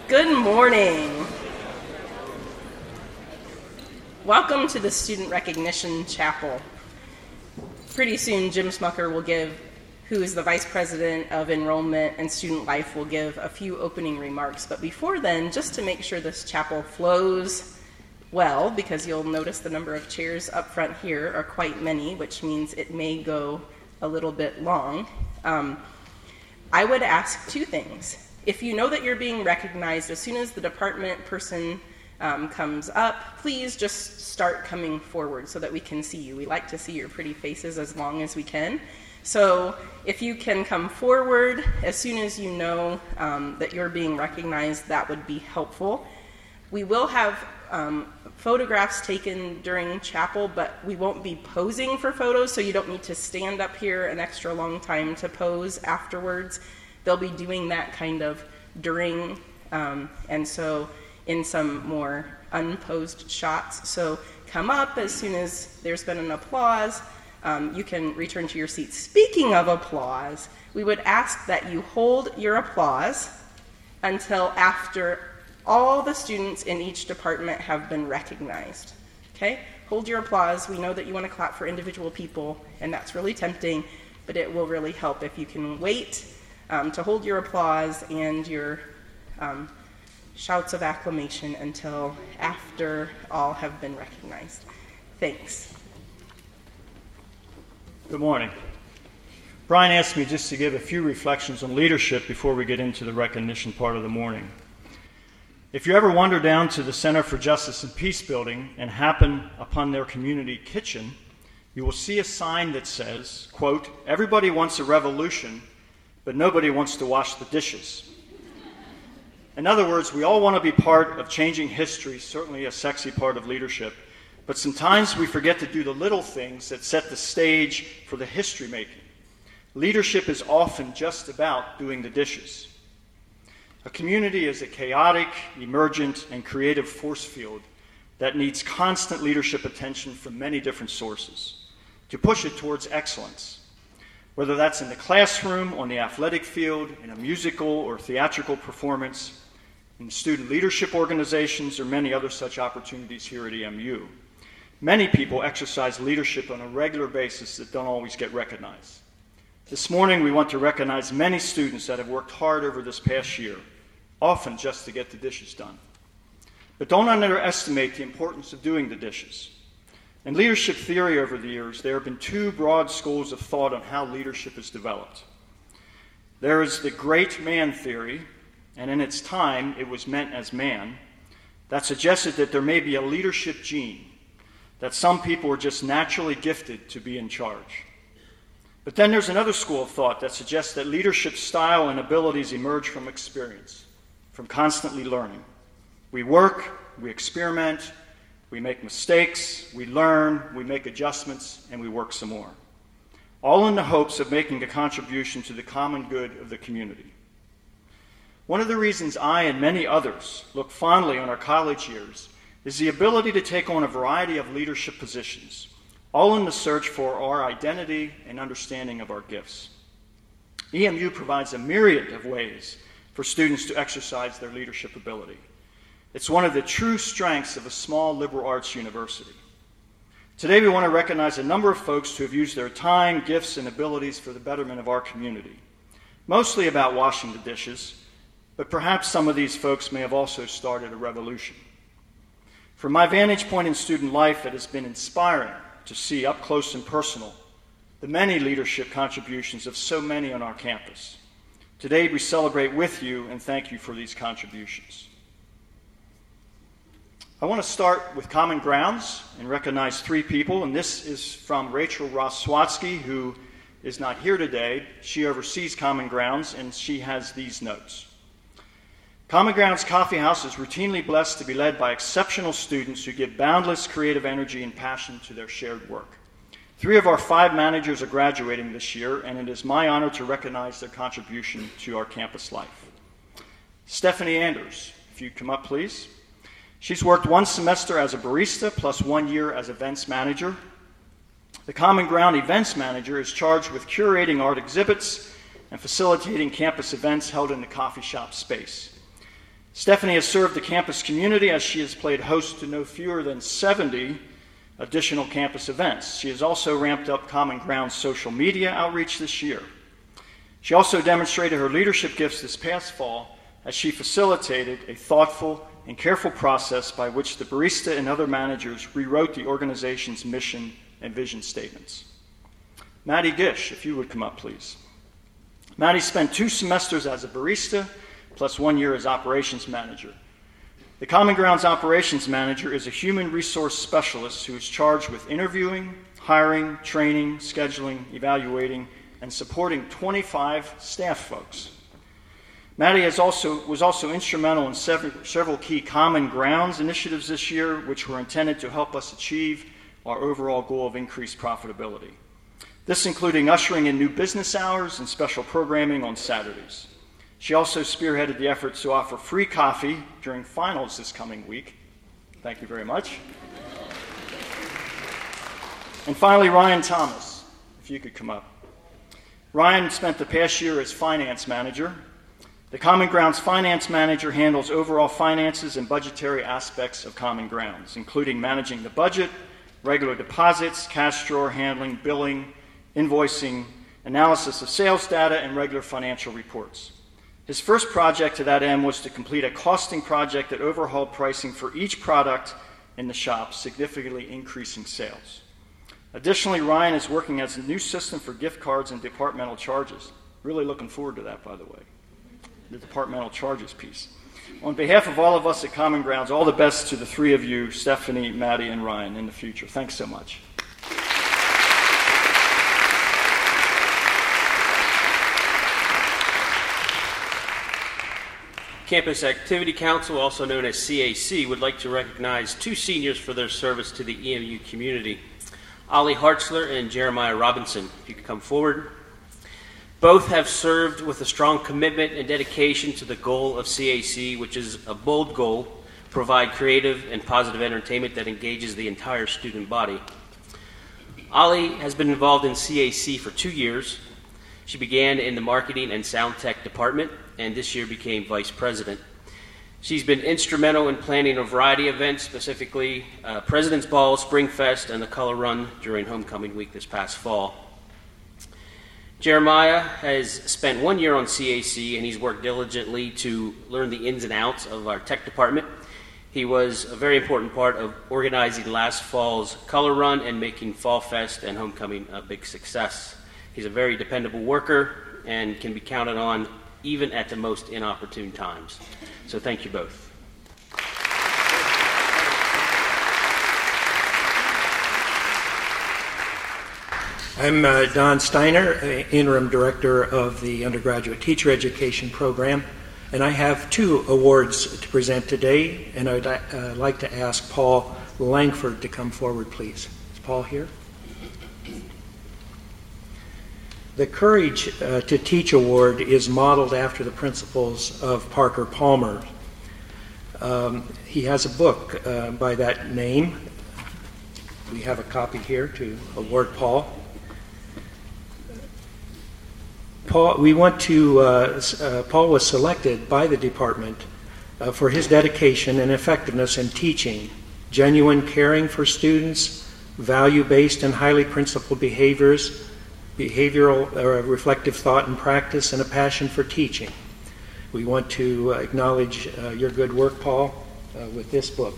Good morning. Welcome to the Student Recognition Chapel. Pretty soon, Jim Smucker will give, who is the Vice President of Enrollment and Student Life, will give a few opening remarks. But before then, just to make sure this chapel flows well, because you'll notice the number of chairs up front here are quite many, which means it may go a little bit long. I would ask two things. If you know that you're being recognized, as soon as the department person comes up, please just start coming forward so that we can see you. We like to see your pretty faces as long as we can. So if you can come forward as soon as you know that you're being recognized, that would be helpful. We will have photographs taken during chapel, but we won't be posing for photos, so you don't need to stand up here an extra long time to pose afterwards. They'll be doing that kind of during, and so in some more unposed shots. So come up as soon as there's been an applause. You can return to your seat. Speaking of applause, we would ask that you hold your applause until after all the students in each department have been recognized. Okay? Hold your applause. We know that you want to clap for individual people, and that's really tempting, but it will really help if you can wait to hold your applause and your shouts of acclamation until after all have been recognized. Thanks. Good morning. Brian asked me just to give a few reflections on leadership before we get into the recognition part of the morning. If you ever wander down to the Center for Justice and Peace building and happen upon their community kitchen, you will see a sign that says, quote, "Everybody wants a revolution, but nobody wants to wash the dishes." In other words, we all want to be part of changing history, certainly a sexy part of leadership, but sometimes we forget to do the little things that set the stage for the history making. Leadership is often just about doing the dishes. A community is a chaotic, emergent, and creative force field that needs constant leadership attention from many different sources to push it towards excellence. Whether that's in the classroom, on the athletic field, in a musical or theatrical performance, in student leadership organizations, or many other such opportunities here at EMU. Many people exercise leadership on a regular basis that don't always get recognized. This morning, we want to recognize many students that have worked hard over this past year, often just to get the dishes done. But don't underestimate the importance of doing the dishes. In leadership theory over the years, there have been two broad schools of thought on how leadership is developed. There is the great man theory, and in its time it was meant as man, that suggested that there may be a leadership gene, that some people are just naturally gifted to be in charge. But then there's another school of thought that suggests that leadership style and abilities emerge from experience, from constantly learning. We work, we experiment, we make mistakes, we learn, we make adjustments, and we work some more. All in the hopes of making a contribution to the common good of the community. One of the reasons I and many others look fondly on our college years is the ability to take on a variety of leadership positions, all in the search for our identity and understanding of our gifts. EMU provides a myriad of ways for students to exercise their leadership ability. It's one of the true strengths of a small liberal arts university. Today we want to recognize a number of folks who have used their time, gifts, and abilities for the betterment of our community. Mostly about washing the dishes, but perhaps some of these folks may have also started a revolution. From my vantage point in student life, it has been inspiring to see up close and personal the many leadership contributions of so many on our campus. Today we celebrate with you and thank you for these contributions. I want to start with Common Grounds and recognize three people, and this is from Rachel Ross-Swatsky, who is not here today. She oversees Common Grounds, and she has these notes. Common Grounds Coffee House is routinely blessed to be led by exceptional students who give boundless creative energy and passion to their shared work. 3 of our 5 managers are graduating this year, and it is my honor to recognize their contribution to our campus life. Stephanie Anders, if you'd come up, please. She's worked 1 semester as a barista plus 1 year as events manager. The Common Ground events manager is charged with curating art exhibits and facilitating campus events held in the coffee shop space. Stephanie has served the campus community as she has played host to no fewer than 70 additional campus events. She has also ramped up Common Ground's social media outreach this year. She also demonstrated her leadership gifts this past fall as she facilitated a thoughtful and careful process by which the barista and other managers rewrote the organization's mission and vision statements. Maddie Gish, if you would come up, please. Maddie spent 2 semesters as a barista, plus 1 year as operations manager. The Common Grounds operations manager is a human resource specialist who is charged with interviewing, hiring, training, scheduling, evaluating, and supporting 25 staff folks. Maddie was also instrumental in several key Common Grounds initiatives this year, which were intended to help us achieve our overall goal of increased profitability. This including ushering in new business hours and special programming on Saturdays. She also spearheaded the efforts to offer free coffee during finals this coming week. Thank you very much. And finally, Ryan Thomas, if you could come up. Ryan spent the past year as finance manager. The Common Grounds finance manager handles overall finances and budgetary aspects of Common Grounds, including managing the budget, regular deposits, cash drawer handling, billing, invoicing, analysis of sales data, and regular financial reports. His first project to that end was to complete a costing project that overhauled pricing for each product in the shop, significantly increasing sales. Additionally, Ryan is working as a new system for gift cards and departmental charges. Really looking forward to that, by the way, the departmental charges piece. On behalf of all of us at Common Grounds, all the best to the 3 of you, Stephanie, Maddie, and Ryan, in the future. Thanks so much. Campus Activity Council, also known as CAC, would like to recognize 2 seniors for their service to the EMU community, Ollie Hartzler and Jeremiah Robinson. If you could come forward. Both have served with a strong commitment and dedication to the goal of CAC, which is a bold goal, provide creative and positive entertainment that engages the entire student body. Ollie has been involved in CAC for 2 years. She began in the marketing and sound tech department, and this year became vice president. She's been instrumental in planning a variety of events, specifically President's Ball, Spring Fest, and the Color Run during Homecoming Week this past fall. Jeremiah has spent 1 year on CAC, and he's worked diligently to learn the ins and outs of our tech department. He was a very important part of organizing last fall's Color Run and making Fall Fest and Homecoming a big success. He's a very dependable worker and can be counted on even at the most inopportune times. So thank you both. I'm Don Steiner, Interim Director of the Undergraduate Teacher Education Program, and I have 2 awards to present today, and I would like to ask Paul Langford to come forward, please. Is Paul here? The Courage to Teach Award is modeled after the principles of Parker Palmer. He has a book by that name. We have a copy here to award Paul. Paul was selected by the department for his dedication and effectiveness in teaching, genuine caring for students, value-based and highly principled behaviors, behavioral reflective thought and practice, and a passion for teaching. We want to acknowledge your good work, Paul, with this book.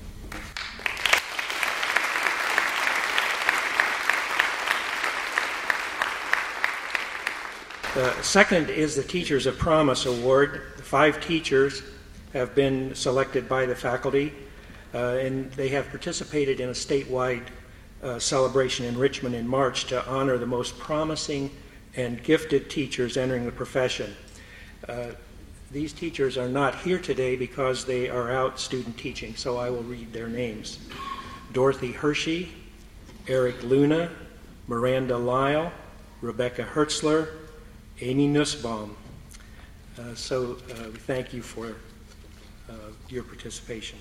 Second is the Teachers of Promise Award. 5 teachers have been selected by the faculty, and they have participated in a statewide celebration in Richmond in March to honor the most promising and gifted teachers entering the profession. These teachers are not here today because they are out student teaching, so I will read their names. Dorothy Hershey, Eric Luna, Miranda Lyle, Rebecca Hertzler, Amy Nussbaum. So we thank you for your participation.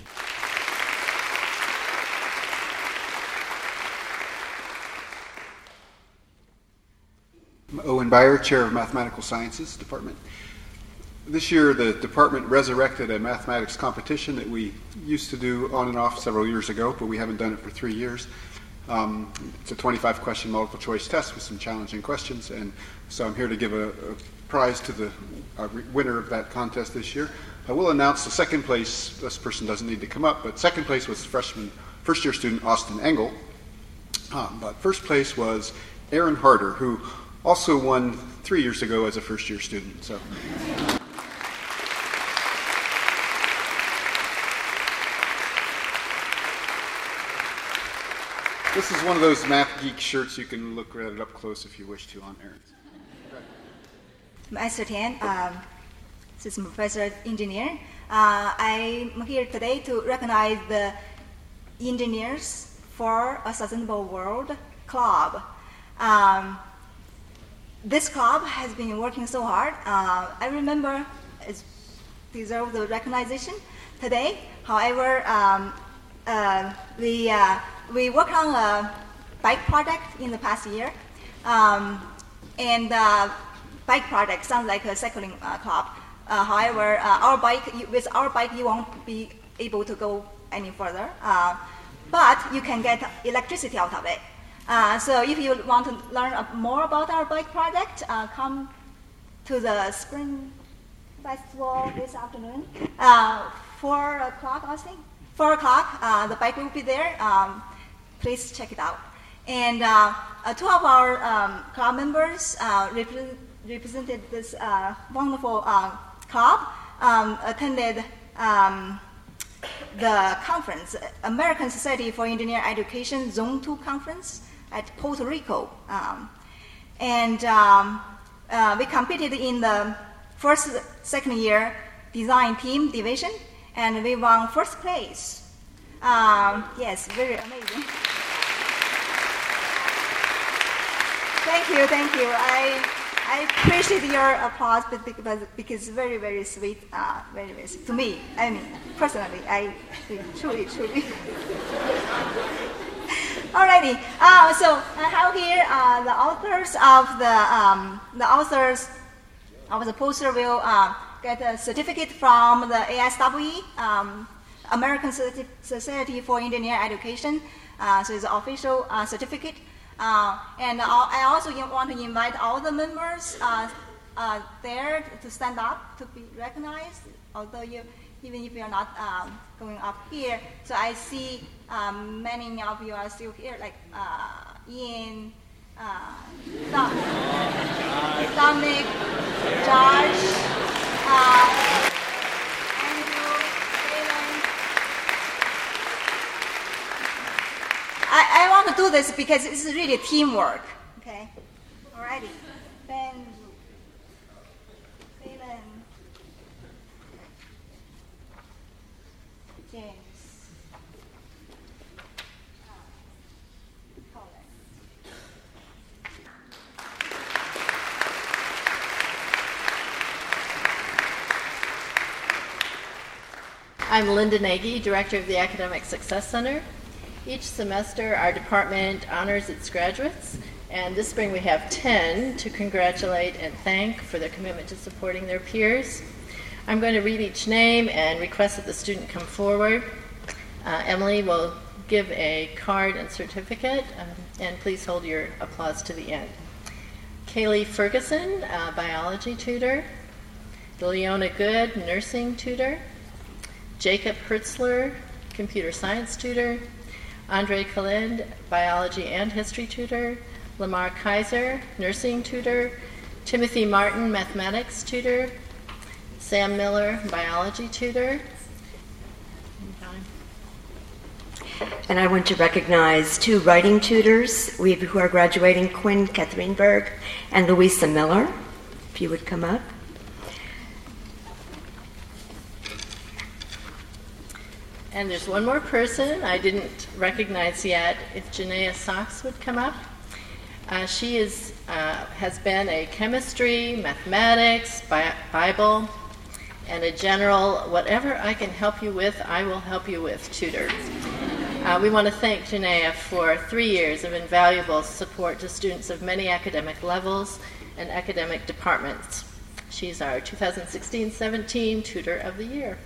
I'm Owen Byer, Chair of Mathematical Sciences Department. This year, the department resurrected a mathematics competition that we used to do on and off several years ago, but we haven't done it for 3 years. It's a 25-question multiple choice test with some challenging questions, and so I'm here to give a prize to the winner of that contest this year. I will announce the second place. This person doesn't need to come up, but second place was first-year student Austin Engel. But first place was Aaron Harder, who also won 3 years ago as a first-year student. So. This is one of those Math Geek shirts. You can look at it up close if you wish to on Aaron's. Master Tian, System Professor Engineer. I'm here today to recognize the Engineers for a Sustainable World Club. This club has been working so hard. I remember it deserves the recognition today. However, we worked on a bike project in the past year, and bike project sounds like a cycling club. However, with our bike, you won't be able to go any further, but you can get electricity out of it. So if you want to learn more about our bike project, come to the Spring Festival this afternoon. 4 o'clock, I think. 4 o'clock, the bike will be there. Please check it out. And 2 of our club members represented this wonderful club, attended the conference, American Society for Engineering Education Zone 2 conference at Puerto Rico. And we competed in the second year design team division, and we won first place. Yes, very amazing. Thank you. I appreciate your applause because it's very, very sweet, very, very sweet to me. I mean, personally, I truly. Alrighty. So I have here the authors of the poster will get a certificate from the ASWE, American Society for Engineering Education. So it's an official certificate. And I also want to invite all the members there to stand up to be recognized, although even if you're not going up here. So I see many of you are still here, like Ian, Dominic, Josh, Andrew, Alan. I want to do this because it's really teamwork. Okay, alrighty. Ben, Alan, James. I'm Linda Nagy, Director of the Academic Success Center. Each semester, our department honors its graduates, and this spring we have 10 to congratulate and thank for their commitment to supporting their peers. I'm going to read each name and request that the student come forward. Emily will give a card and certificate, and please hold your applause to the end. Kaylee Ferguson, biology tutor. Leona Good, nursing tutor. Jacob Hertzler, computer science tutor. Andre Kalind, biology and history tutor. Lamar Kaiser, nursing tutor. Timothy Martin, mathematics tutor. Sam Miller, biology tutor. And I want to recognize 2 writing tutors who are graduating, Quinn Kathreenberg and Louisa Miller, if you would come up. And there's one more person I didn't recognize yet. If Janaea Sox would come up. She has been a chemistry, mathematics, Bible, and a general, whatever I can help you with, I will help you with tutor. We want to thank Janaea for 3 years of invaluable support to students of many academic levels and academic departments. She's our 2016-17 Tutor of the Year.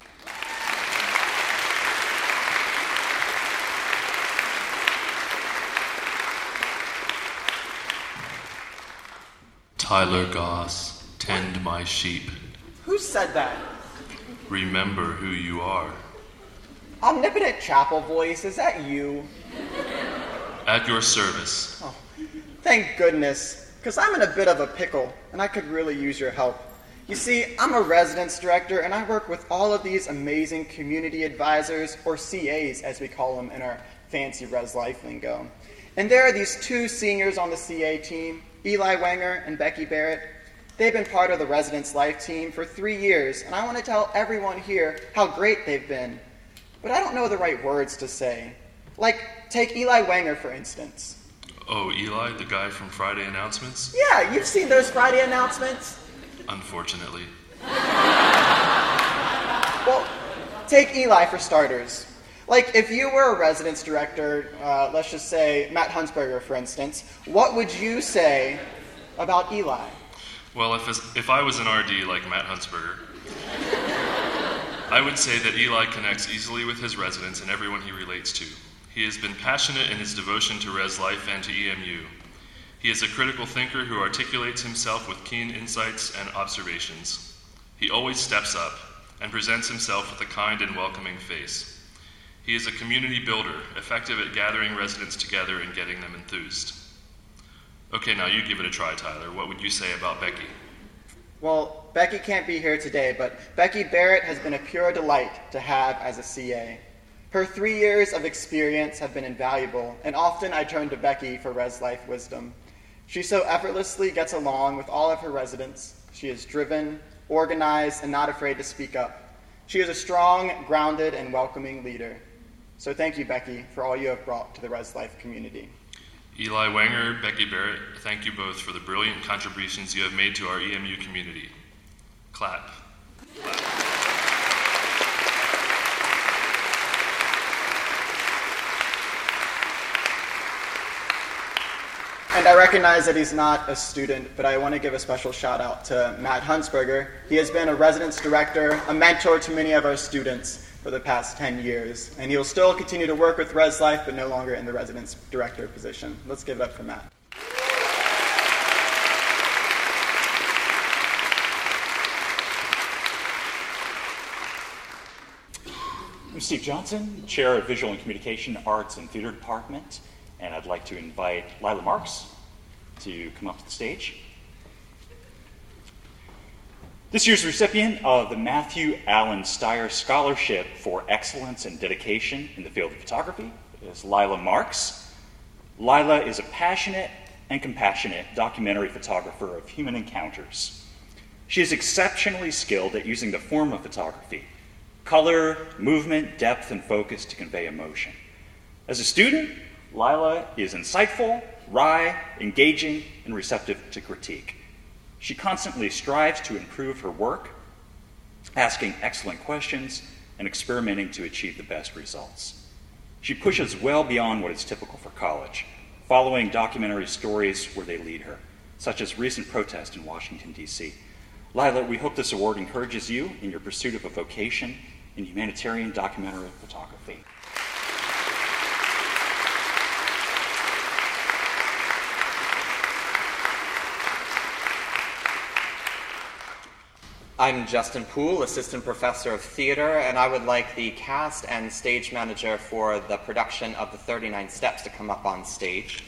Tyler Goss, tend my sheep. Who said that? Remember who you are. Omnipotent Chapel Voice, is that you? At your service. Oh, thank goodness, because I'm in a bit of a pickle, and I could really use your help. You see, I'm a residence director, and I work with all of these amazing community advisors, or CAs as we call them in our fancy Res Life lingo. And there are these two seniors on the CA team, Eli Wenger and Becky Barrett. They've been part of the Residence Life team for 3 years, and I want to tell everyone here how great they've been. But I don't know the right words to say. Like, take Eli Wenger, for instance. Oh, Eli, the guy from Friday Announcements? Yeah, you've seen those Friday announcements. Unfortunately. Well, take Eli for starters. Like, if you were a residence director, let's just say Matt Hunsberger, for instance, what would you say about Eli? Well, if I was an RD like Matt Hunsberger, I would say that Eli connects easily with his residents and everyone he relates to. He has been passionate in his devotion to Res Life and to EMU. He is a critical thinker who articulates himself with keen insights and observations. He always steps up and presents himself with a kind and welcoming face. He is a community builder, effective at gathering residents together and getting them enthused. Okay, now you give it a try, Tyler. What would you say about Becky? Well, Becky can't be here today, but Becky Barrett has been a pure delight to have as a CA. Her 3 years of experience have been invaluable, and often I turn to Becky for Res Life wisdom. She so effortlessly gets along with all of her residents. She is driven, organized, and not afraid to speak up. She is a strong, grounded, and welcoming leader. So thank you, Becky, for all you have brought to the Res Life community. Eli Wenger, Becky Barrett, thank you both for the brilliant contributions you have made to our EMU community. Clap. Clap. And I recognize that he's not a student, but I want to give a special shout out to Matt Hunsberger. He has been a residence director, a mentor to many of our students for the past 10 years. And he'll still continue to work with Res Life, but no longer in the residence director position. Let's give it up for Matt. I'm Steve Johnson, Chair of Visual and Communication Arts and Theater Department, and I'd like to invite Lila Marks to come up to the stage. This year's recipient of the Matthew Allen Steyer Scholarship for Excellence and Dedication in the field of photography is Lila Marks. Lila is a passionate and compassionate documentary photographer of human encounters. She is exceptionally skilled at using the form of photography, color, movement, depth, and focus to convey emotion. As a student, Lila is insightful, wry, engaging, and receptive to critique. She constantly strives to improve her work, asking excellent questions and experimenting to achieve the best results. She pushes well beyond what is typical for college, following documentary stories where they lead her, such as recent protest in Washington, D.C. Lila, we hope this award encourages you in your pursuit of a vocation in humanitarian documentary photography. I'm Justin Poole, Assistant Professor of Theater, and I would like the cast and stage manager for the production of the 39 Steps to come up on stage.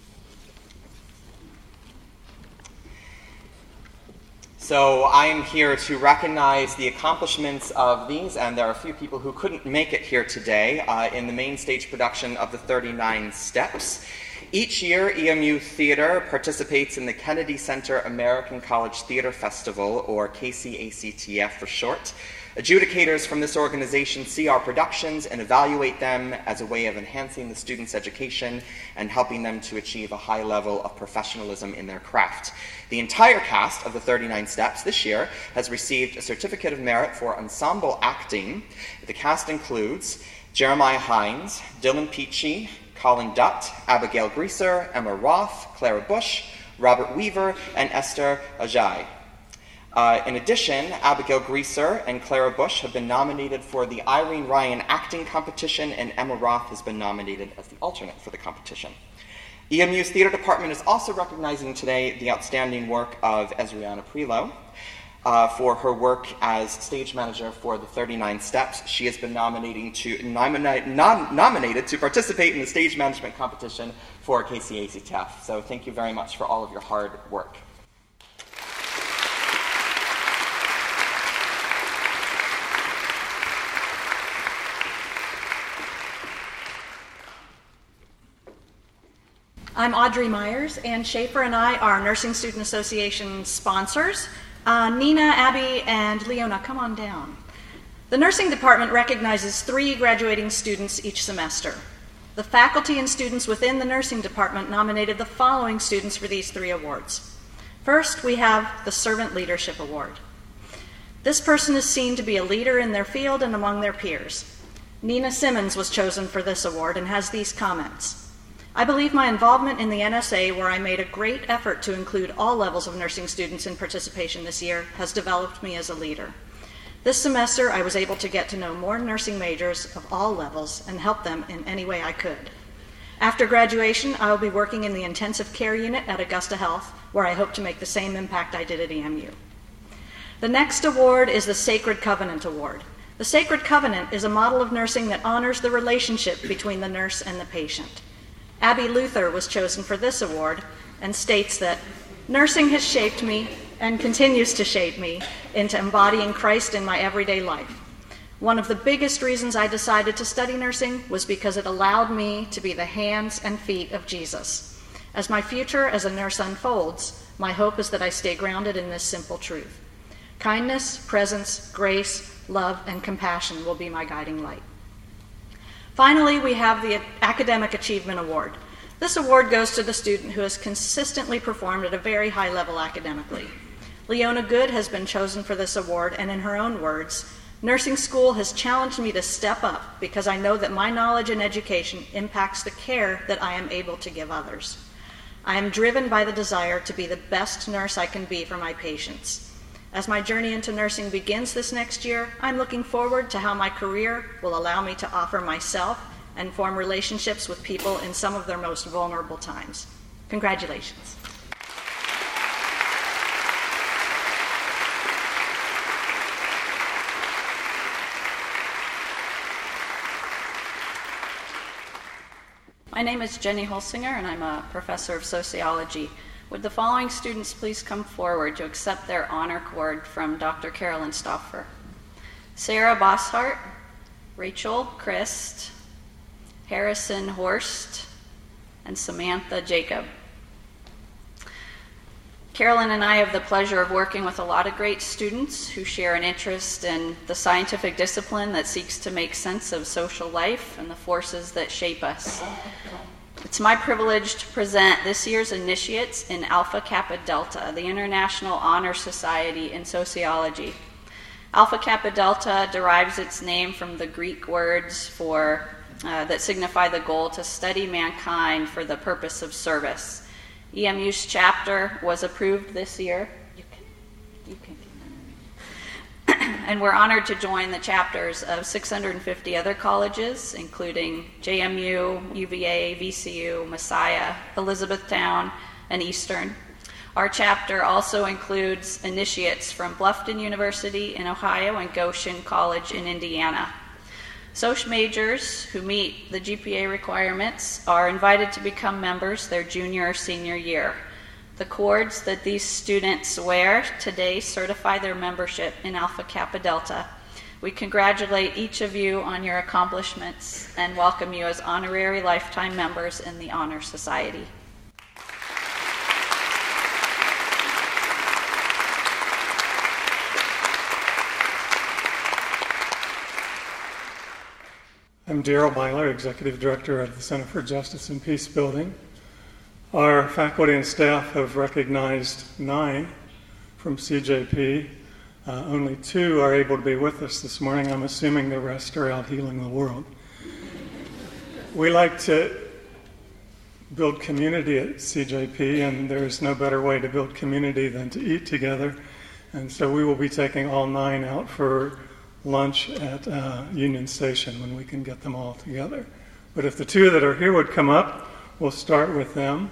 So I'm here to recognize the accomplishments of these, and there are a few people who couldn't make it here today in the main stage production of the 39 Steps. Each year, EMU Theater participates in the Kennedy Center American College Theater Festival, or KCACTF for short. Adjudicators from this organization see our productions and evaluate them as a way of enhancing the students' education and helping them to achieve a high level of professionalism in their craft. The entire cast of the 39 Steps this year has received a Certificate of Merit for Ensemble Acting. The cast includes Jeremiah Hines, Dylan Peachy, Colin Dutt, Abigail Greaser, Emma Roth, Clara Bush, Robert Weaver, and Esther Ajay. In addition, Abigail Greaser and Clara Bush have been nominated for the Irene Ryan Acting Competition, and Emma Roth has been nominated as the alternate for the competition. EMU's theater department is also recognizing today the outstanding work of Ezriana Prelo for her work as stage manager for the 39 Steps. She has been nominated to participate in the stage management competition for KCAC-TEF. So thank you very much for all of your hard work. I'm Audrey Myers, and Schaefer and I are Nursing Student Association sponsors. Nina, Abby, and Leona, come on down. The nursing department recognizes 3 graduating students each semester. The faculty and students within the nursing department nominated the following students for these 3 awards. First, we have the Servant Leadership Award. This person is seen to be a leader in their field and among their peers. Nina Simmons was chosen for this award and has these comments. I believe my involvement in the NSA, where I made a great effort to include all levels of nursing students in participation this year, has developed me as a leader. This semester, I was able to get to know more nursing majors of all levels and help them in any way I could. After graduation, I will be working in the intensive care unit at Augusta Health, where I hope to make the same impact I did at EMU. The next award is the Sacred Covenant Award. The Sacred Covenant is a model of nursing that honors the relationship between the nurse and the patient. Abby Luther was chosen for this award and states that nursing has shaped me and continues to shape me into embodying Christ in my everyday life. One of the biggest reasons I decided to study nursing was because it allowed me to be the hands and feet of Jesus. As my future as a nurse unfolds, my hope is that I stay grounded in this simple truth. Kindness, presence, grace, love, and compassion will be my guiding light. Finally, we have the Academic Achievement Award. This award goes to the student who has consistently performed at a very high level academically. Leona Good has been chosen for this award, and in her own words, nursing school has challenged me to step up because I know that my knowledge and education impacts the care that I am able to give others. I am driven by the desire to be the best nurse I can be for my patients. As my journey into nursing begins this next year, I'm looking forward to how my career will allow me to offer myself and form relationships with people in some of their most vulnerable times. Congratulations. My name is Jenny Holsinger, and I'm a professor of sociology. Would the following students please come forward to accept their honor cord from Dr. Carolyn Stauffer? Sarah Bosshart, Rachel Christ, Harrison Horst, and Samantha Jacob. Carolyn and I have the pleasure of working with a lot of great students who share an interest in the scientific discipline that seeks to make sense of social life and the forces that shape us. It's my privilege to present this year's initiates in Alpha Kappa Delta, the International Honor Society in Sociology. Alpha Kappa Delta derives its name from the Greek words that signify the goal to study mankind for the purpose of service. EMU's chapter was approved this year. You can. And we're honored to join the chapters of 650 other colleges, including JMU, UVA, VCU, Messiah, Elizabethtown, and Eastern. Our chapter also includes initiates from Bluffton University in Ohio and Goshen College in Indiana. Soc majors who meet the GPA requirements are invited to become members their junior or senior year. The cords that these students wear today certify their membership in Alpha Kappa Delta. We congratulate each of you on your accomplishments and welcome you as honorary lifetime members in the Honor Society. I'm Daryl Myler, Executive Director of the Center for Justice and Peace Building. Our faculty and staff have recognized 9 from CJP. Only 2 are able to be with us this morning. I'm assuming the rest are out healing the world. We like to build community at CJP, and there's no better way to build community than to eat together. And so we will be taking all 9 out for lunch at Union Station when we can get them all together. But if the 2 that are here would come up, we'll start with them.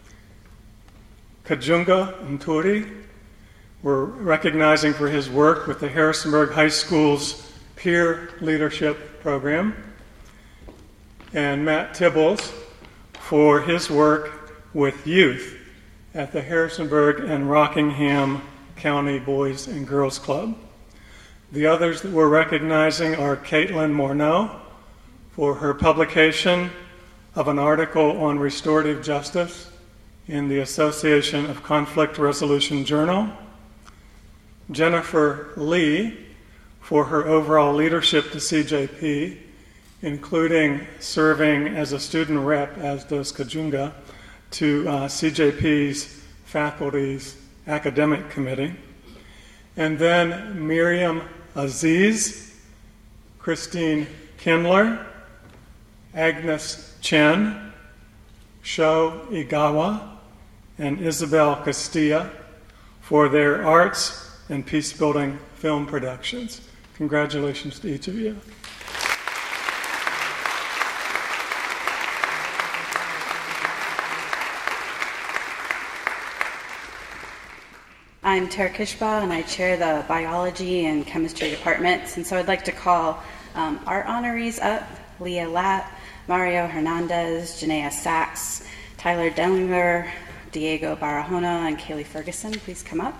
Kajunga Mturi, we're recognizing for his work with the Harrisonburg High School's Peer Leadership Program. And Matt Tibbles for his work with youth at the Harrisonburg and Rockingham County Boys and Girls Club. The others that we're recognizing are Caitlin Morneau for her publication of an article on restorative justice in the Association of Conflict Resolution Journal, Jennifer Lee for her overall leadership to CJP, including serving as a student rep, as does Kajunga, to CJP's faculty's academic committee. And then Miriam Aziz, Christine Kindler, Agnes Chen, Sho Igawa, and Isabel Castilla for their arts and peace-building film productions. Congratulations to each of you. I'm Tara Kishba, and I chair the biology and chemistry departments. And so I'd like to call our honorees up: Leah Latt, Mario Hernandez, Janaea Sachs, Tyler Dellinger, Diego Barahona, and Kaylee Ferguson. Please come up.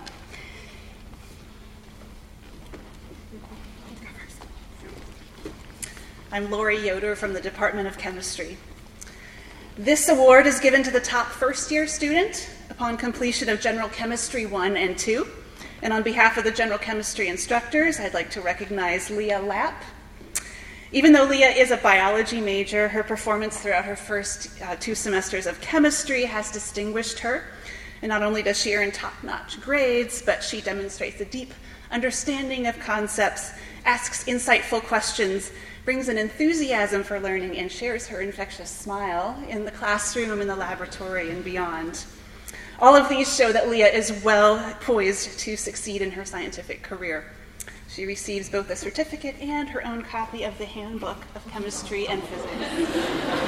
I'm Lori Yoder from the Department of Chemistry. This award is given to the top first-year student upon completion of General Chemistry 1 and 2. And on behalf of the General Chemistry instructors, I'd like to recognize Leah Lapp. Even though Leah is a biology major, her performance throughout her first 2 semesters of chemistry has distinguished her. And not only does she earn top-notch grades, but she demonstrates a deep understanding of concepts, asks insightful questions, brings an enthusiasm for learning, and shares her infectious smile in the classroom, in the laboratory, and beyond. All of these show that Leah is well poised to succeed in her scientific career. She receives both a certificate and her own copy of the Handbook of Chemistry and Physics.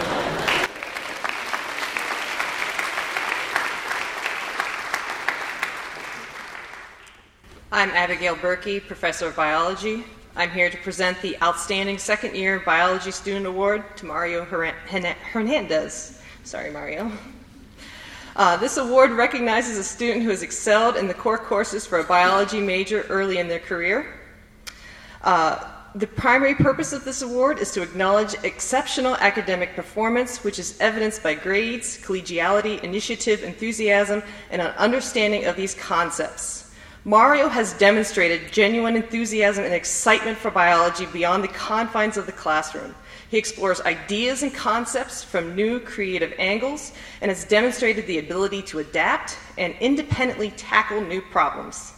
I'm Abigail Berkey, Professor of Biology. I'm here to present the Outstanding Second Year Biology Student Award to Mario Hernandez. Sorry, Mario. This award recognizes a student who has excelled in the core courses for a biology major early in their career. The primary purpose of this award is to acknowledge exceptional academic performance, which is evidenced by grades, collegiality, initiative, enthusiasm, and an understanding of these concepts. Mario has demonstrated genuine enthusiasm and excitement for biology beyond the confines of the classroom. He explores ideas and concepts from new creative angles and has demonstrated the ability to adapt and independently tackle new problems.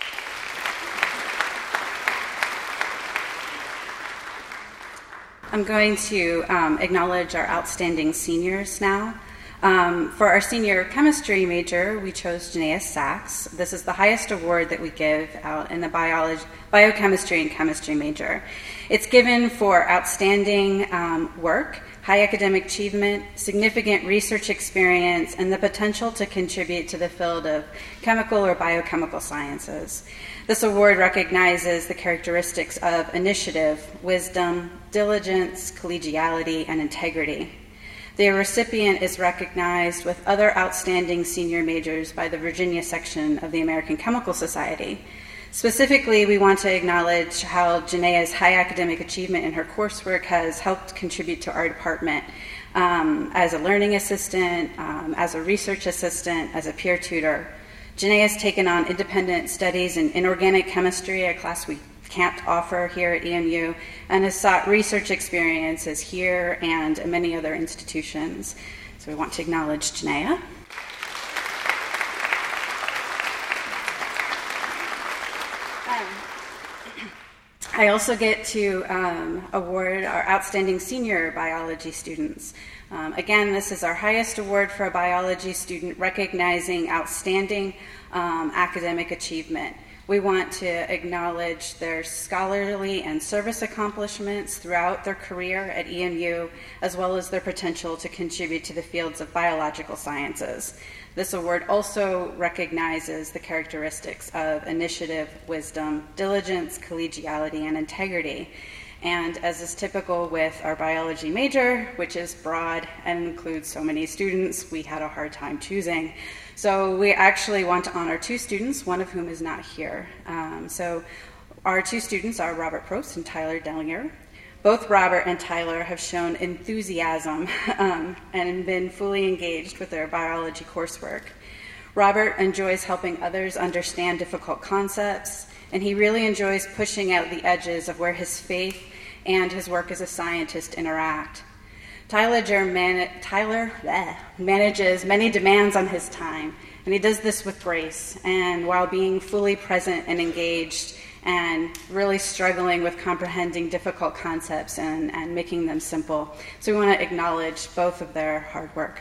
I'm going to acknowledge our outstanding seniors now. For our senior chemistry major, we chose Janaea Sachs. This is the highest award that we give out in the biochemistry and chemistry major. It's given for outstanding work, high academic achievement, significant research experience, and the potential to contribute to the field of chemical or biochemical sciences. This award recognizes the characteristics of initiative, wisdom, diligence, collegiality, and integrity. The recipient is recognized with other outstanding senior majors by the Virginia section of the American Chemical Society. Specifically, we want to acknowledge how Janaea's high academic achievement in her coursework has helped contribute to our department as a learning assistant, as a research assistant, as a peer tutor. Janaea has taken on independent studies in inorganic chemistry, a class we can't offer here at EMU, and has sought research experiences here and in many other institutions. So we want to acknowledge Janaea. I also get to award our outstanding senior biology students. Again, this is our highest award for a biology student recognizing outstanding academic achievement. We want to acknowledge their scholarly and service accomplishments throughout their career at EMU, as well as their potential to contribute to the fields of biological sciences. This award also recognizes the characteristics of initiative, wisdom, diligence, collegiality, and integrity. And as is typical with our biology major, which is broad and includes so many students, we had a hard time choosing. So we actually want to honor 2 students, one of whom is not here. So our 2 students are Robert Probst and Tyler Dellinger. Both Robert and Tyler have shown enthusiasm and been fully engaged with their biology coursework. Robert enjoys helping others understand difficult concepts, and he really enjoys pushing out the edges of where his faith and his work as a scientist interact. Tyler manages many demands on his time, and he does this with grace, and while being fully present and engaged and really struggling with comprehending difficult concepts and making them simple. So we want to acknowledge both of their hard work.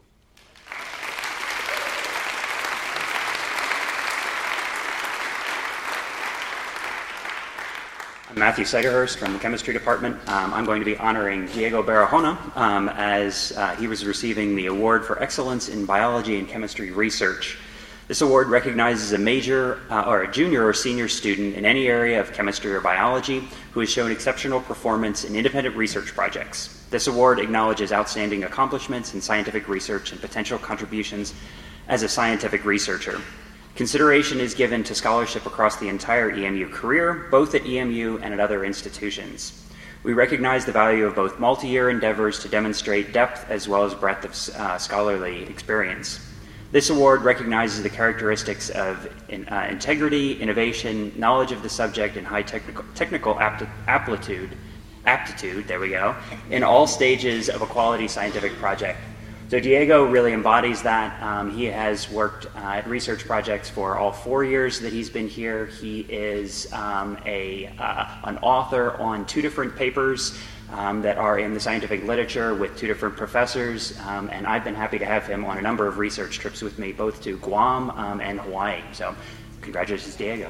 I'm Matthew Segerhurst from the chemistry department. I'm going to be honoring Diego Barahona as he was receiving the award for excellence in biology and chemistry research. This award recognizes a major or a junior or senior student in any area of chemistry or biology who has shown exceptional performance in independent research projects. This award acknowledges outstanding accomplishments in scientific research and potential contributions as a scientific researcher. Consideration is given to scholarship across the entire EMU career, both at EMU and at other institutions. We recognize the value of both multi-year endeavors to demonstrate depth as well as breadth of scholarly experience. This award recognizes the characteristics of integrity, innovation, knowledge of the subject, and high technical aptitude, there we go, in all stages of a quality scientific project. So Diego really embodies that. He has worked at research projects for all 4 years that he's been here. He is an author on 2 different papers that are in the scientific literature with 2 different professors, and I've been happy to have him on a number of research trips with me, both to Guam and Hawaii. So congratulations, Diego.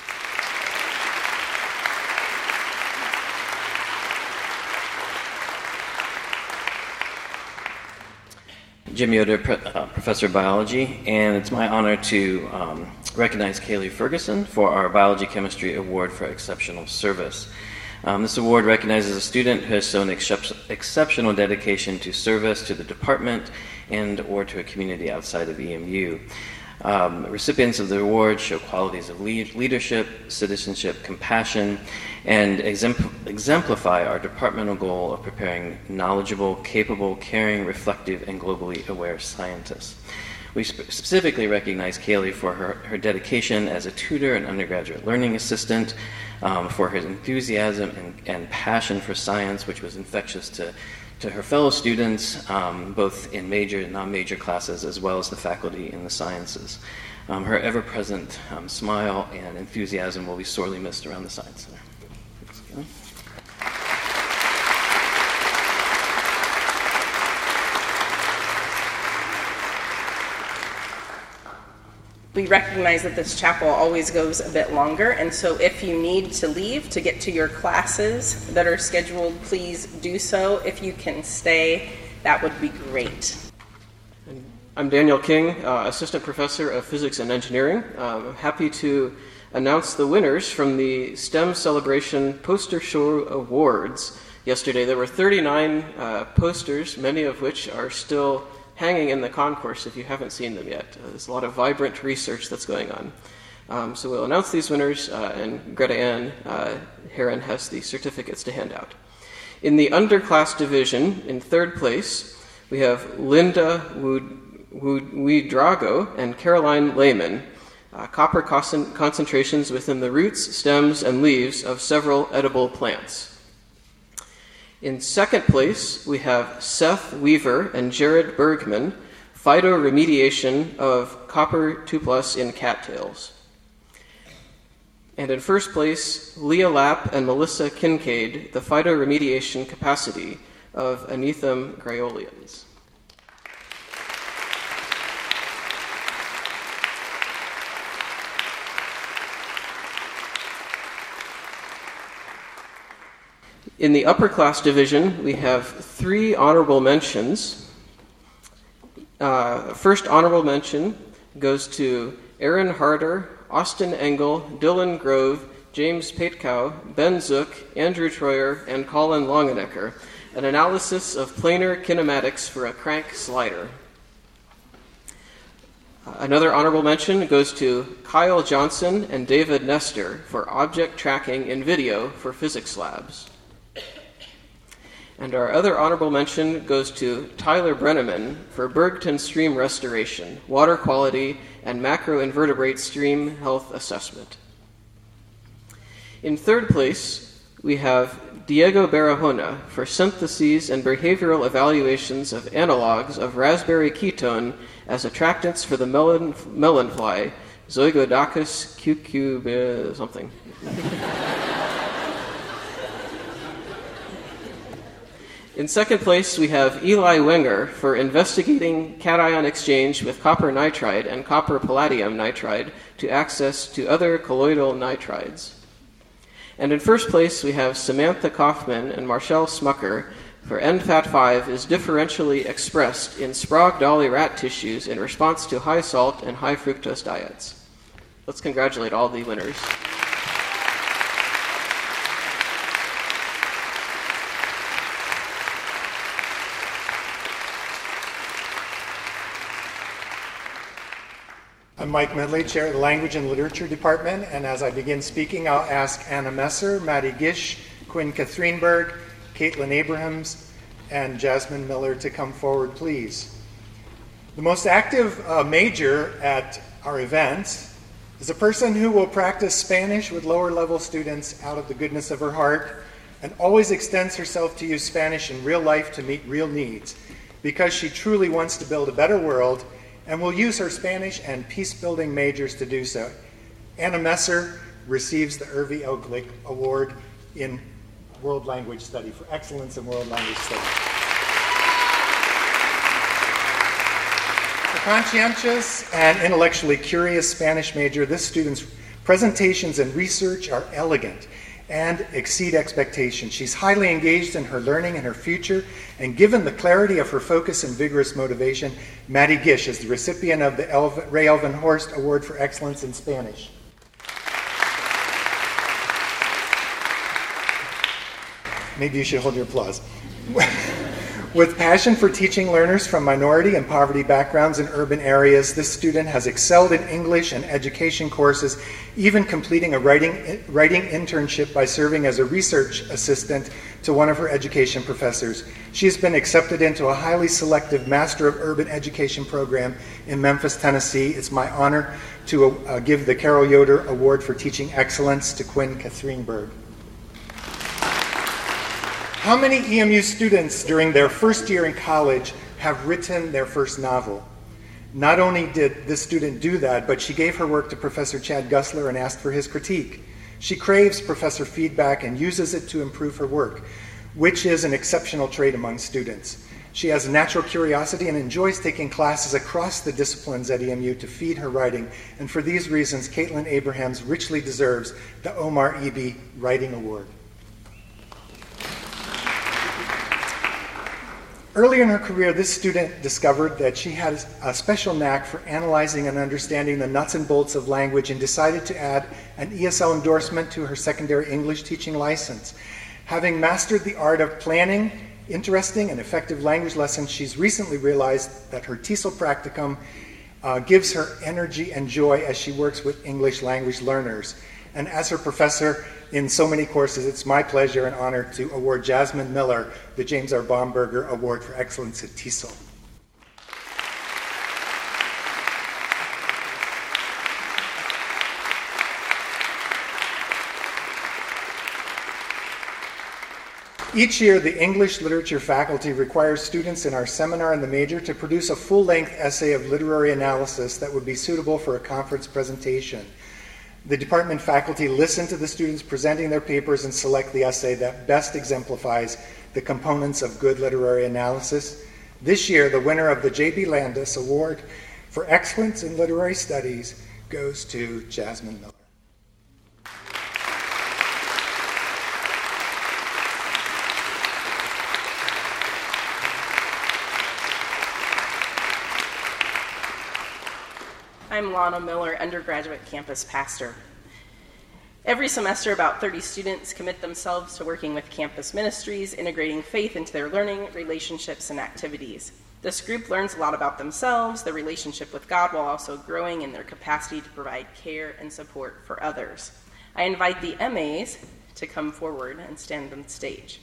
Jim Yoder, Professor of Biology, and it's my honor to recognize Kaylee Ferguson for our Biology Chemistry Award for Exceptional Service. This award recognizes a student who has shown exceptional dedication to service to the department and or to a community outside of EMU. Recipients of the award show qualities of leadership, citizenship, compassion, and exemplify our departmental goal of preparing knowledgeable, capable, caring, reflective, and globally aware scientists. We specifically recognize Kaylee for her dedication as a tutor and undergraduate learning assistant, for her enthusiasm and passion for science, which was infectious to her fellow students, both in major and non-major classes, as well as the faculty in the sciences. Her ever-present smile and enthusiasm will be sorely missed around the Science Center. We recognize that this chapel always goes a bit longer, and so if you need to leave to get to your classes that are scheduled, please do so. If you can stay, that would be great. I'm Daniel King, Assistant Professor of Physics and Engineering. I'm happy to announce the winners from the STEM Celebration Poster Show Awards. Yesterday there were 39 posters, many of which are still hanging in the concourse if you haven't seen them yet. There's a lot of vibrant research that's going on. So we'll announce these winners, and Greta Ann Heron has the certificates to hand out. In the underclass division, in 3rd place, we have Linda Ouedraogo and Caroline Lehman, copper concentrations within the roots, stems, and leaves of several edible plants. In 2nd place, we have Seth Weaver and Jared Bergman, phytoremediation of copper 2+ in cattails. And in 1st place, Leah Lapp and Melissa Kincaid, the phytoremediation capacity of Anethum graeolians. In the upper class division, we have 3 honorable mentions. First honorable mention goes to Aaron Harder, Austin Engel, Dylan Grove, James Paitkow, Ben Zook, Andrew Troyer, and Colin Longenecker, an analysis of planar kinematics for a crank slider. Another honorable mention goes to Kyle Johnson and David Nestor for object tracking in video for physics labs. And our other honorable mention goes to Tyler Brenneman for Bergton Stream Restoration, Water Quality, and Macroinvertebrate Stream Health Assessment. In third place, we have Diego Barahona for syntheses and behavioral evaluations of analogs of raspberry ketone as attractants for the melon fly, Zygodacus cucube something. In second place, we have Eli Wenger for investigating cation exchange with copper nitride and copper palladium nitride to access to other colloidal nitrides. And in first place, we have Samantha Kaufman and Marshall Smucker for NFAT5 is differentially expressed in Sprague-Dawley rat tissues in response to high salt and high fructose diets. Let's congratulate all the winners. I'm Mike Medley, Chair of the Language and Literature Department, and as I begin speaking, I'll ask Anna Messer, Maddie Gish, Quinn Kathreenberg, Caitlin Abrahams, and Jasmine Miller to come forward, please. The most active major at our event is a person who will practice Spanish with lower level students out of the goodness of her heart and always extends herself to use Spanish in real life to meet real needs because she truly wants to build a better world and will use her Spanish and peace-building majors to do so. Anna Messer receives the Irving L. Glick Award in World Language Study for excellence in World Language Study. A conscientious and intellectually curious Spanish major, this student's presentations and research are elegant and exceed expectations. She's highly engaged in her learning and her future, and given the clarity of her focus and vigorous motivation, Maddie Gish is the recipient of the Ray Elvin Horst Award for Excellence in Spanish. Maybe you should hold your applause. With passion for teaching learners from minority and poverty backgrounds in urban areas, this student has excelled in English and education courses, even completing a writing internship by serving as a research assistant to one of her education professors. She has been accepted into a highly selective Master of Urban Education program in Memphis, Tennessee. It's my honor to give the Carol Yoder Award for Teaching Excellence to Quinn Kathreenberg. How many EMU students during their first year in college have written their first novel? Not only did this student do that, but she gave her work to Professor Chad Gussler and asked for his critique. She craves professor feedback and uses it to improve her work, which is an exceptional trait among students. She has a natural curiosity and enjoys taking classes across the disciplines at EMU to feed her writing, and for these reasons, Caitlin Abrahams richly deserves the Omar Eby Writing Award. Earlier in her career, this student discovered that she had a special knack for analyzing and understanding the nuts and bolts of language and decided to add an ESL endorsement to her secondary English teaching license. Having mastered the art of planning interesting and effective language lessons, she's recently realized that her TESOL practicum gives her energy and joy as she works with English language learners. And as her professor in so many courses, it's my pleasure and honor to award Jasmine Miller the James R. Baumberger Award for Excellence at TESOL. Each year, the English literature faculty requires students in our seminar in the major to produce a full-length essay of literary analysis that would be suitable for a conference presentation. The department faculty listen to the students presenting their papers and select the essay that best exemplifies the components of good literary analysis. This year, the winner of the J.B. Landis Award for Excellence in Literary Studies goes to Jasmine Miller. I'm Lana Miller, undergraduate campus pastor. Every semester, about 30 students commit themselves to working with campus ministries, integrating faith into their learning, relationships, and activities. This group learns a lot about themselves, their relationship with God, while also growing in their capacity to provide care and support for others. I invite the MAs to come forward and stand on stage.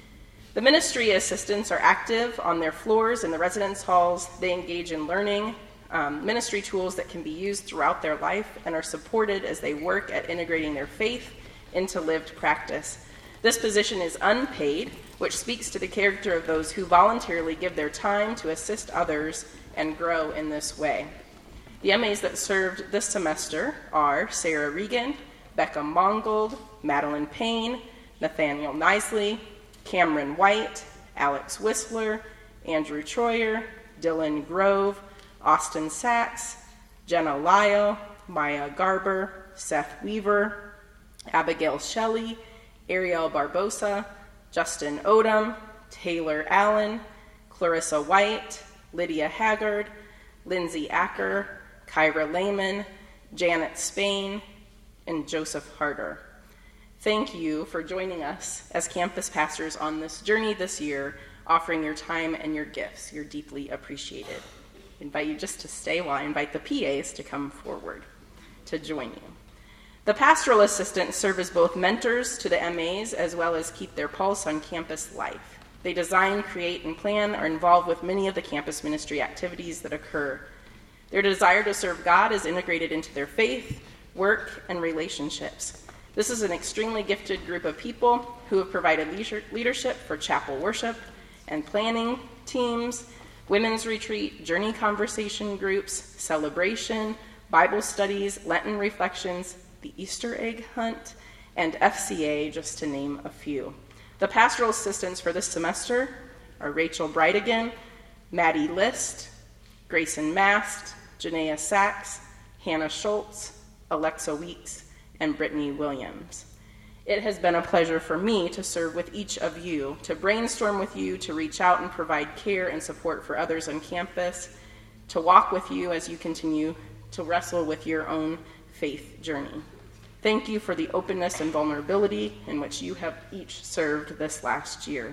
The ministry assistants are active on their floors in the residence halls. They engage in learning ministry tools that can be used throughout their life and are supported as they work at integrating their faith into lived practice. This position is unpaid, which speaks to the character of those who voluntarily give their time to assist others and grow in this way. The MAs that served this semester are Sarah Regan, Becca Mongold, Madeline Payne, Nathaniel Nisley, Cameron White, Alex Whistler, Andrew Troyer, Dylan Grove, Austin Sachs, Jenna Lyle, Maya Garber, Seth Weaver, Abigail Shelley, Ariel Barbosa, Justin Odom, Taylor Allen, Clarissa White, Lydia Haggard, Lindsay Acker, Kyra Lehman, Janet Spain, and Joseph Harder. Thank you for joining us as campus pastors on this journey this year, offering your time and your gifts. You're deeply appreciated. I invite you just to stay while I invite the PAs to come forward to join you. The pastoral assistants serve as both mentors to the MAs as well as keep their pulse on campus life. They design, create, and plan, are involved with many of the campus ministry activities that occur. Their desire to serve God is integrated into their faith, work, and relationships. This is an extremely gifted group of people who have provided leadership for chapel worship and planning teams, women's retreat, journey conversation groups, celebration, Bible studies, Lenten reflections, the Easter egg hunt, and FCA, just to name a few. The pastoral assistants for this semester are Rachel Brightigan, Maddie List, Grayson Mast, Janaea Sachs, Hannah Schultz, Alexa Weeks, and Brittany Williams. It has been a pleasure for me to serve with each of you, to brainstorm with you, to reach out and provide care and support for others on campus, to walk with you as you continue to wrestle with your own faith journey. Thank you for the openness and vulnerability in which you have each served this last year.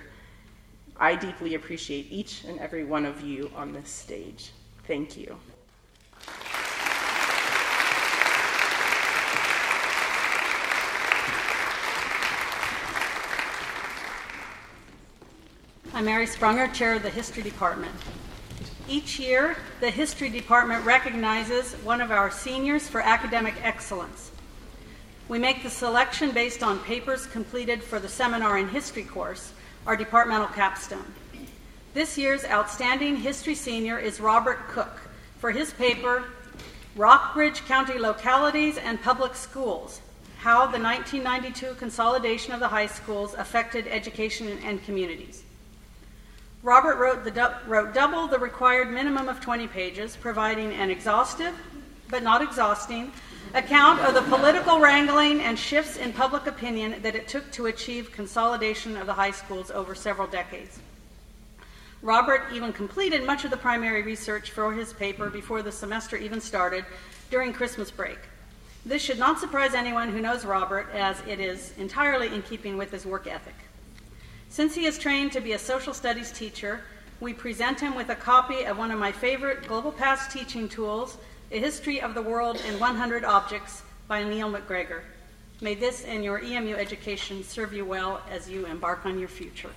I deeply appreciate each and every one of you on this stage. Thank you. I'm Mary Sprunger, chair of the History Department. Each year, the History Department recognizes one of our seniors for academic excellence. We make the selection based on papers completed for the Seminar in History course, our departmental capstone. This year's outstanding history senior is Robert Cook for his paper, Rockbridge County Localities and Public Schools, How the 1992 Consolidation of the High Schools Affected Education and Communities. Robert wrote double the required minimum of 20 pages, providing an exhaustive, but not exhausting, account of the political wrangling and shifts in public opinion that it took to achieve consolidation of the high schools over several decades. Robert even completed much of the primary research for his paper before the semester even started during Christmas break. This should not surprise anyone who knows Robert, as it is entirely in keeping with his work ethic. Since he is trained to be a social studies teacher, we present him with a copy of one of my favorite Global Paths teaching tools, A History of the World in 100 Objects by Neil McGregor. May this and your EMU education serve you well as you embark on your future.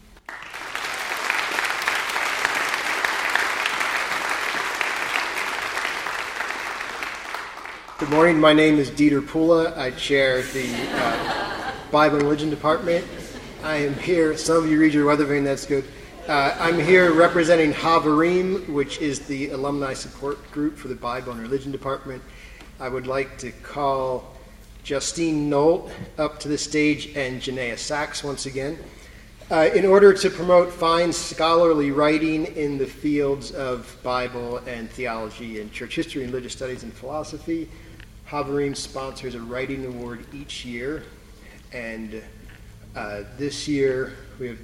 Good morning. My name is Dieter Pula. I chair the Bible and Religion Department. I am here. Some of you read your weather vane. That's good. I'm here representing Havarim, which is the alumni support group for the Bible and Religion Department. I would like to call Justine Nolt up to the stage and Janaea Sachs once again. In order to promote fine scholarly writing in the fields of Bible and theology and church history and religious studies and philosophy, Havarim sponsors a writing award each year. And this year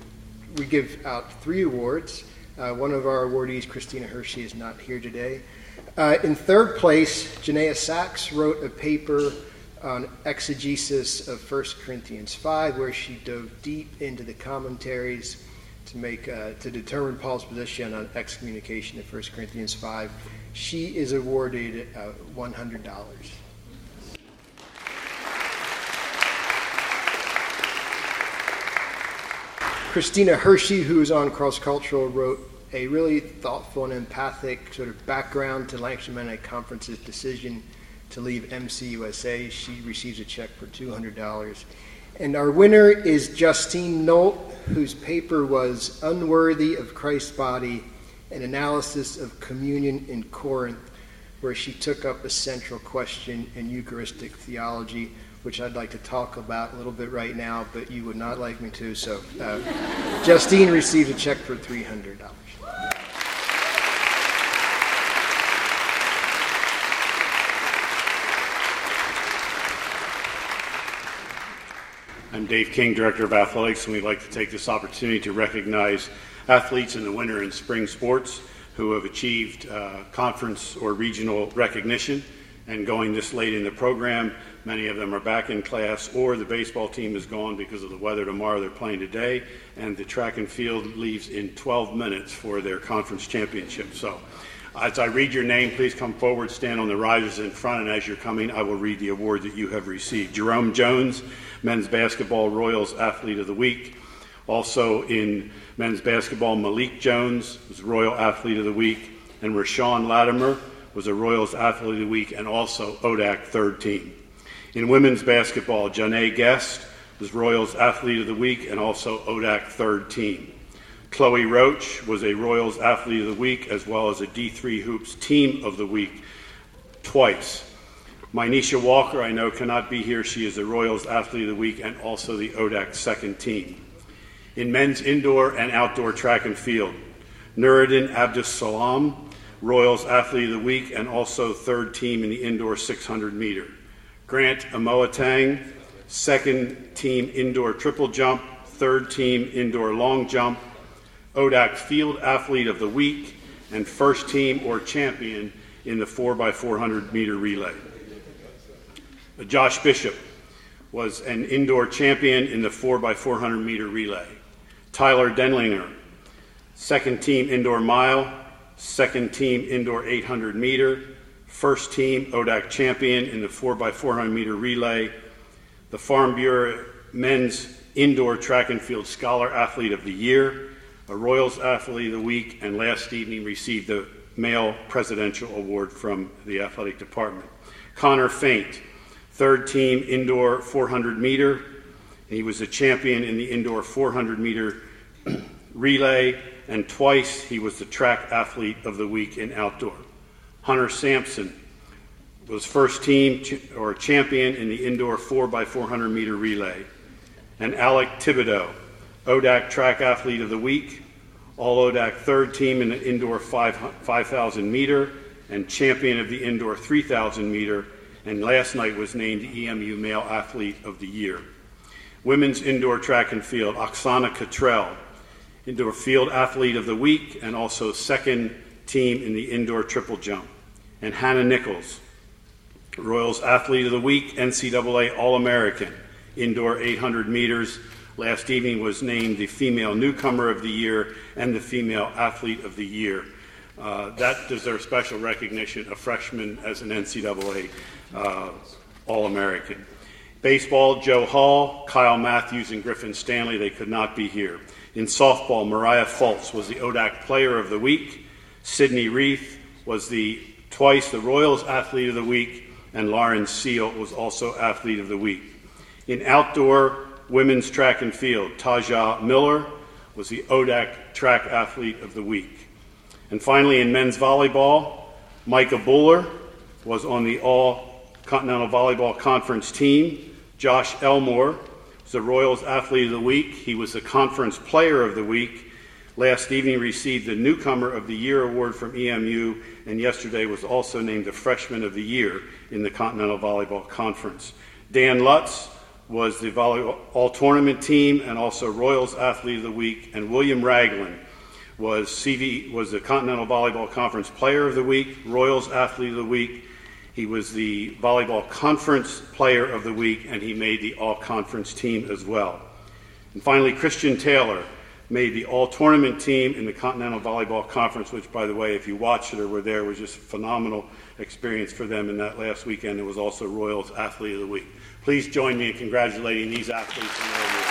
we give out 3 awards. One of our awardees, Christina Hershey, is not here today. In third place, Janaea Sachs wrote a paper on exegesis of 1 Corinthians 5, where she dove deep into the commentaries to determine Paul's position on excommunication in 1 Corinthians 5. She is awarded $100. Christina Hershey, who is on cross-cultural, wrote a really thoughtful and empathic sort of background to Lancaster Mennonite Conference's decision to leave MCUSA. She receives a check for $200. And our winner is Justine Nolt, whose paper was Unworthy of Christ's Body, an analysis of communion in Corinth, where she took up a central question in Eucharistic theology, which I'd like to talk about a little bit right now, but you would not like me to. So Justine received a check for $300. I'm Dave King, Director of Athletics, and we'd like to take this opportunity to recognize athletes in the winter and spring sports who have achieved conference or regional recognition. And going this late in the program, many of them are back in class, or the baseball team is gone because of the weather tomorrow. They're playing today, and the track and field leaves in 12 minutes for their conference championship. So as I read your name, please come forward, stand on the risers in front, and as you're coming, I will read the award that you have received. Jerome Jones, Men's Basketball Royals Athlete of the Week. Also in men's basketball, Malik Jones was Royal Athlete of the Week, and Rashawn Latimer was a Royals Athlete of the Week and also ODAC third team. In women's basketball, Janae Guest was Royals Athlete of the Week and also ODAC third team. Chloe Roach was a Royals Athlete of the Week as well as a D3 Hoops Team of the Week twice. Mynisha Walker, I know, cannot be here. She is the Royals Athlete of the Week and also the ODAC second team. In men's indoor and outdoor track and field, Nuruddin Abdus Salam, Royals Athlete of the Week and also third team in the indoor 600 meter. Grant Amoatang, second team indoor triple jump, third team indoor long jump, ODAC Field Athlete of the Week, and first team or champion in the 4x400 meter relay. Josh Bishop was an indoor champion in the 4x400 meter relay. Tyler Denlinger, second team indoor mile, second team indoor 800 meter, first team ODAC champion in the 4x400 meter relay. The Farm Bureau Men's Indoor Track and Field Scholar Athlete of the Year, a Royals Athlete of the Week, and last evening received the Male Presidential Award from the Athletic Department. Connor Faint, third team indoor 400 meter. He was a champion in the indoor 400 meter relay, and twice he was the Track Athlete of the Week in outdoor. Hunter Sampson was first team or champion in the indoor 4x400 meter relay. And Alec Thibodeau, ODAC Track Athlete of the Week, all ODAC third team in the indoor 5,000 meter, and champion of the indoor 3,000 meter, and last night was named the EMU Male Athlete of the Year. Women's indoor track and field, Oksana Cottrell, indoor field athlete of the week and also second team in the indoor triple jump. And Hannah Nichols, Royals Athlete of the Week, NCAA All-American, indoor 800 meters. Last evening was named the Female Newcomer of the Year and the Female Athlete of the Year. That deserves special recognition, a freshman as an NCAA All-American. Baseball, Joe Hall, Kyle Matthews, and Griffin Stanley, they could not be here. In softball, Mariah Fultz was the ODAC Player of the Week. Sydney Reith was twice the Royals Athlete of the Week, and Lauren Seal was also Athlete of the Week. In outdoor women's track and field, Taja Miller was the ODAC Track Athlete of the Week. And finally, in men's volleyball, Micah Buller was on the All-Continental Volleyball Conference team. Josh Elmore was the Royals Athlete of the Week. He was the Conference Player of the Week. Last evening received the Newcomer of the Year award from EMU, and yesterday was also named the Freshman of the Year in the Continental Volleyball Conference. Dan Lutz was the Volleyball All-Tournament team and also Royals Athlete of the Week, and William Ragland was the Continental Volleyball Conference Player of the Week, Royals Athlete of the Week. He was the Volleyball Conference Player of the Week, and he made the All-Conference team as well. And finally, Christian Taylor made the All-Tournament team in the Continental Volleyball Conference, which, by the way, if you watched it or were there, was just a phenomenal experience for them in that last weekend. It was also Royals Athlete of the Week. Please join me in congratulating these athletes in their awards.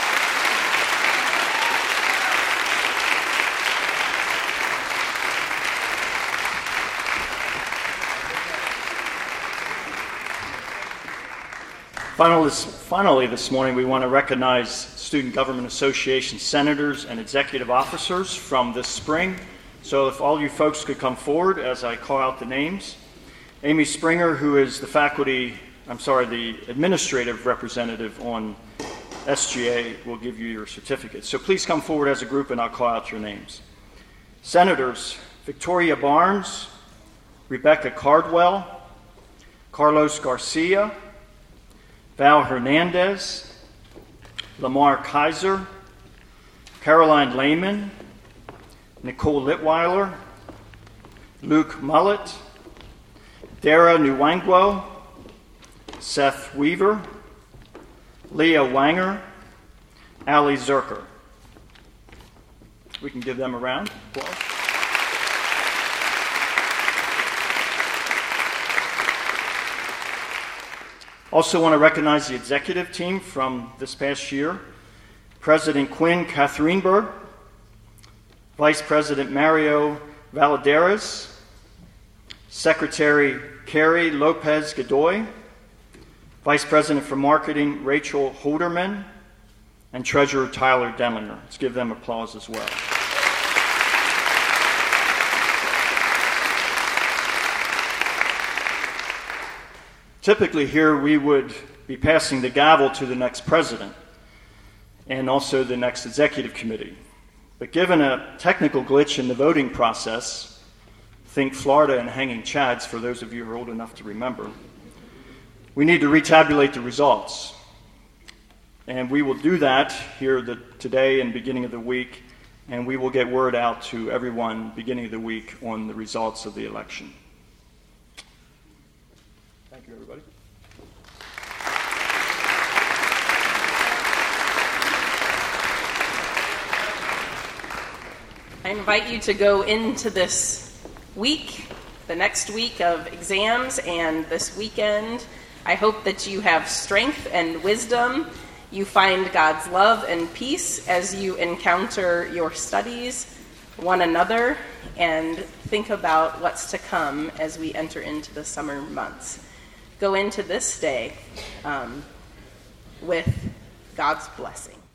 Finally, this morning, we want to recognize Student Government Association senators and executive officers from this spring. So if all you folks could come forward as I call out the names. Amy Springer, who is the administrative representative on SGA, will give you your certificate. So please come forward as a group and I'll call out your names. Senators Victoria Barnes, Rebecca Cardwell, Carlos Garcia, Val Hernandez, Lamar Kaiser, Caroline Lehman, Nicole Litweiler, Luke Mullett, Dara Nwangwo, Seth Weaver, Leah Wanger, Ali Zerker. We can give them a round of applause. Also want to recognize the executive team from this past year. President Quinn Catherinberg, Vice President Mario Valadares, Secretary Carrie Lopez Godoy, Vice President for Marketing Rachel Holderman, and Treasurer Tyler Denlinger. Let's give them applause as well. Typically here we would be passing the gavel to the next president and also the next executive committee. But given a technical glitch in the voting process, think Florida and hanging chads for those of you who are old enough to remember, we need to retabulate the results. And we will do that here today and beginning of the week, and we will get word out to everyone beginning of the week on the results of the election. Thank you, everybody. I invite you to go into this week, the next week of exams, and this weekend. I hope that you have strength and wisdom. You find God's love and peace as you encounter your studies, one another, and think about what's to come as we enter into the summer months. Go into this day with God's blessing.